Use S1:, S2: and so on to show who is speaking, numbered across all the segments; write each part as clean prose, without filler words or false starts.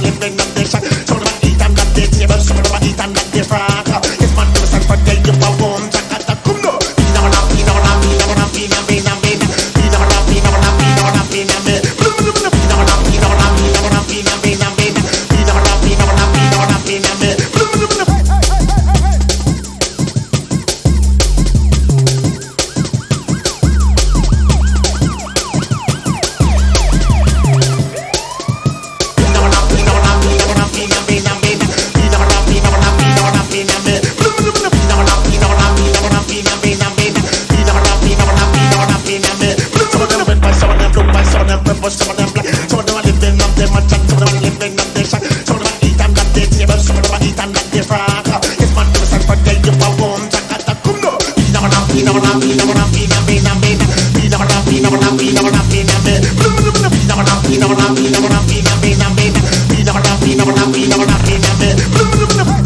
S1: living up the shack. So them eat and got the table, so them eat and got the frack. If man do stand for tell you a warm jacket, come no. Pina wana, pina wana, pina wana, pina pina pina. Pina wana, pina wana, pina wana, pina pina. Pina wana, pina wana, pina wana, pina pina pina. Pina wana, pina wana, pina wana, pina pina. Some of them black, some of them are living up them a chat, some of them are living up their shack. Some of them eat and got their table, some of them are eat and got their frack. If man do stand for tell you a warm jacket, come no. Pina wana, pina wana, pina wana, pina pina pina. Pina wana, pina wana, pina wana, pina pina. Pina wana, pina wana, pina wana, pina pina pina. Pina wana, pina wana, pina wana, pina pina.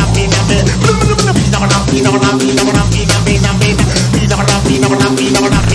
S1: Pina wana, pina wana, pina wana, pina pina pina. Pina wana, pina wana, pina wana, pina.